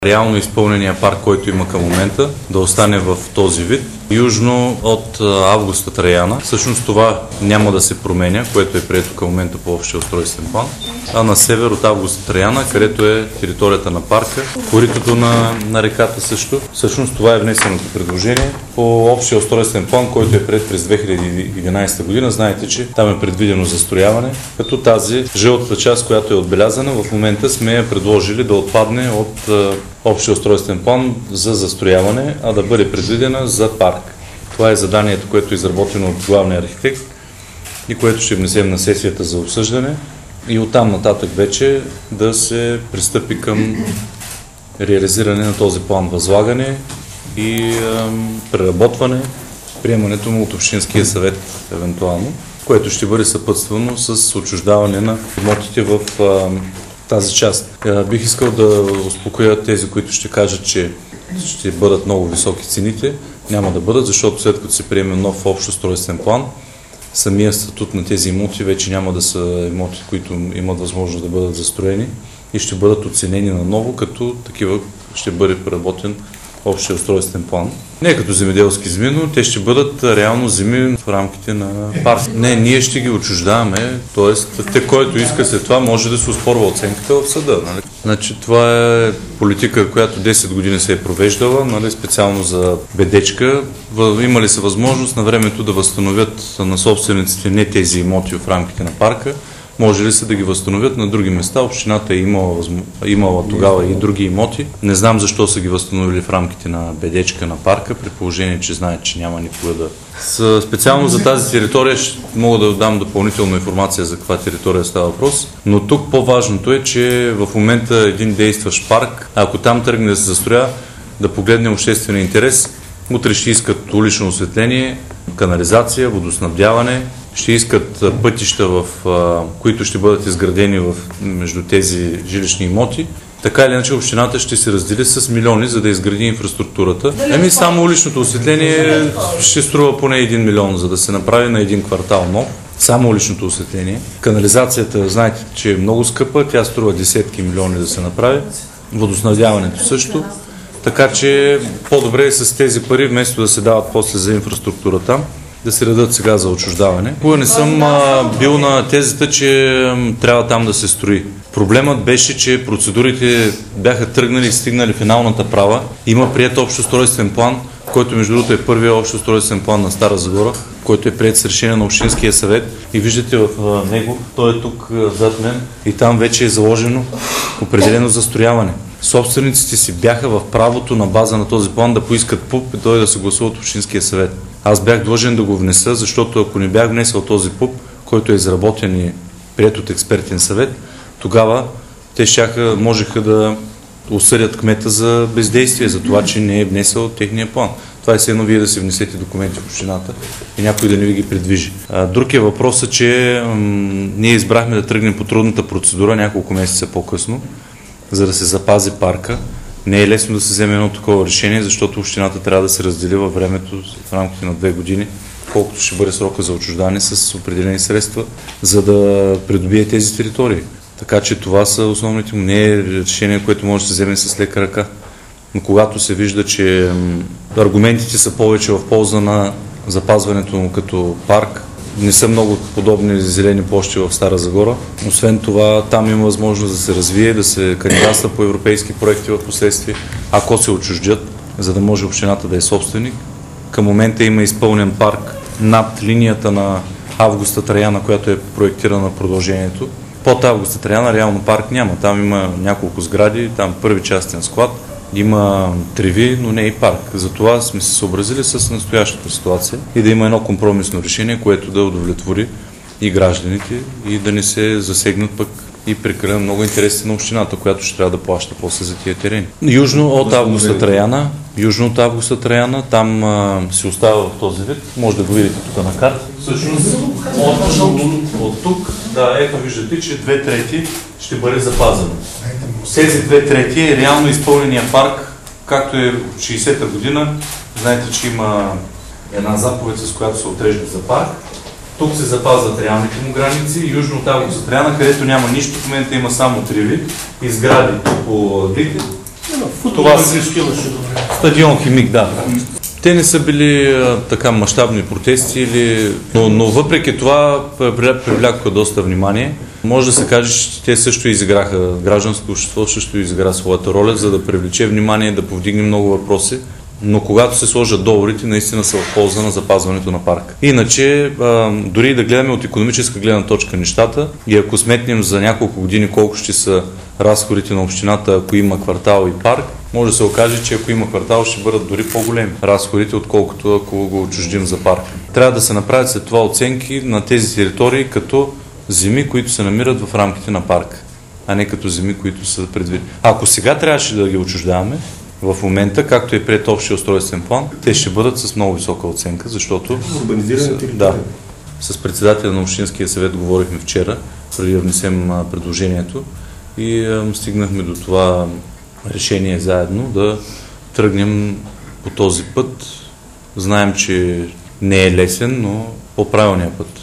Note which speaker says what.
Speaker 1: реално изпълнения парк, който има към момента, да остане в този вид. Южно от Августа Траяна. Всъщност това няма да се променя, което е прието към момента по общия устройствен план. А на север от Августа Траяна, където е територията на парка, коритото на реката също. Всъщност това е внесеното предложение по общия устройствен план, който е приет през 2011 година. Знаете, че там е предвидено застрояване, като тази жълтата част, която е отбелязана, в момента сме я предложили да отпадне от общия устройствен план за застрояване, а да бъде предвидена за парк. Това е заданието, което е изработено от главния архитект и което ще внесем на сесията за обсъждане и оттам нататък вече да се пристъпи към реализиране на този план, възлагане и преработване, приемането му от Общинския съвет евентуално, което ще бъде съпътствано с отчуждаване на имотите в тази част. Бих искал да успокоя тези, които ще кажат, че ще бъдат много високи цените. Няма да бъдат, защото след като се приеме нов общ устройствен план, самия статут на тези имоти вече няма да са имоти, които имат възможност да бъдат застроени и ще бъдат оценени наново, като такива ще бъде преработен общия устройствен план. Не като земеделски земи, но те ще бъдат реално земи в рамките на парк. Не, ние ще ги отчуждаваме, т.е. те, който иска след това, може да се оспорва оценката в съда. Нали? Значи, това е политика, която 10 години се е провеждала, нали, специално за Бедечка. Имали са възможност на времето да възстановят на собствениците не тези имоти в рамките на парка, може ли се да ги възстановят на други места. Общината е имала тогава и други имоти. Не знам защо са ги възстановили в рамките на Бедечка на парка, при положение, че знаят, че няма никога да... Специално за тази територия мога да дам допълнителна информация за каква територия става въпрос, но тук по-важното е, че в момента един действащ парк, ако там тръгне да се застроя, да погледне обществения интерес, утре ще искат улично осветление, канализация, водоснабдяване, ще искат пътища, които ще бъдат изградени между тези жилищни имоти. Така или иначе общината ще се раздели с милиони, за да изгради инфраструктурата. Само уличното осветление ще струва поне 1 милион, за да се направи на един квартал нов. Само уличното осветление. Канализацията, знаете, че е много скъпа, тя струва десетки милиони да се направи. Водоснабдяването също. Така че по-добре е с тези пари, вместо да се дават после за инфраструктурата, да се дадат сега за отчуждаване. Не съм бил на тезата, че трябва там да се строи. Проблемът беше, че процедурите бяха тръгнали и стигнали финалната права. Има приет общ устройствен план, който между другото е първият общ устройствен план на Стара Загора, който е приет с решение на Общинския съвет. И виждате в него, той е тук зад мен и там вече е заложено определено застрояване. Собствениците си бяха в правото на база на този план да поискат ПУП и той да се гласува от Общинския съвет. Аз бях длъжен да го внеса, защото ако не бях внесъл този ПУП, който е изработен и приет от експертен съвет, тогава те можеха да осъдят кмета за бездействие, за това, че не е внесъл техния план. Това е все едно вие да си внесете документи в общината и някой да не ви ги придвижи. Друг е въпросът, че ние избрахме да тръгнем по трудната процедура няколко месеца по-късно, за да се запази парка. Не е лесно да се вземе едно такова решение, защото общината трябва да се раздели във времето в рамките на 2 години, колкото ще бъде срока за отчуждане с определени средства, за да придобие тези територии. Така че това са основните му. Не е решение, което може да се вземе с лека ръка. Но когато се вижда, че аргументите са повече в полза на запазването му като парк, не са много подобни зелени площи в Стара Загора. Освен това, там има възможност да се развие, да се кандидатства по европейски проекти в последствие, ако се отчуждят, за да може общината да е собственик. Към момента има изпълнен парк над линията на Августа Траяна, която е проектирана на продължението. Под Августа Траяна реално парк няма. Там има няколко сгради, там първи частен склад, има треви, но не и парк. Затова сме се съобразили с настоящата ситуация и да има едно компромисно решение, което да удовлетвори и гражданите и да не се засегнат пък и прекалено много интереси на общината, която ще трябва да плаща после за тия терени. Южно от Августа Траяна, там се остава в този вид. Може да го видите тук на карта. Всъщност от тук, ето виждате, че 2/3 ще бъде запазено. Тези 2/3 е реално изпълнения парк, както е в 60-та година. Знаете, че има една заповед, с която се отрежда за парк. Тук се запазват реалните му граници, южно от Августа Траяна, където няма нищо, в момента има само треви и сгради по дите. Това стадион Химик, да. Те не са били така мащабни протести, но въпреки това привлякоха доста внимание. Може да се каже, че те също изиграха, гражданското общество също изигра своята роля, за да привлече внимание, да повдигне много въпроси. Но когато се сложат договорите, наистина са в полза на запазването на парка. Иначе, дори да гледаме от икономическа гледна точка нещата и ако сметнем за няколко години колко ще са разходите на общината, ако има квартал и парк, може да се окаже, че ако има квартал, ще бъдат дори по-големи разходите, отколкото ако го отчуждим за парк. Трябва да се направят след това оценки на тези територии като земи, които се намират в рамките на парк, а не като земи, които са предвидени. Ако сега трябваше да ги отчуждаваме, в момента, както е приет общия устройствен план, те ще бъдат с много висока оценка, защото с председателя на Общинския съвет говорихме вчера, преди да внесем предложението и стигнахме до това решение заедно да тръгнем по този път. Знаем, че не е лесен, но по правилния път.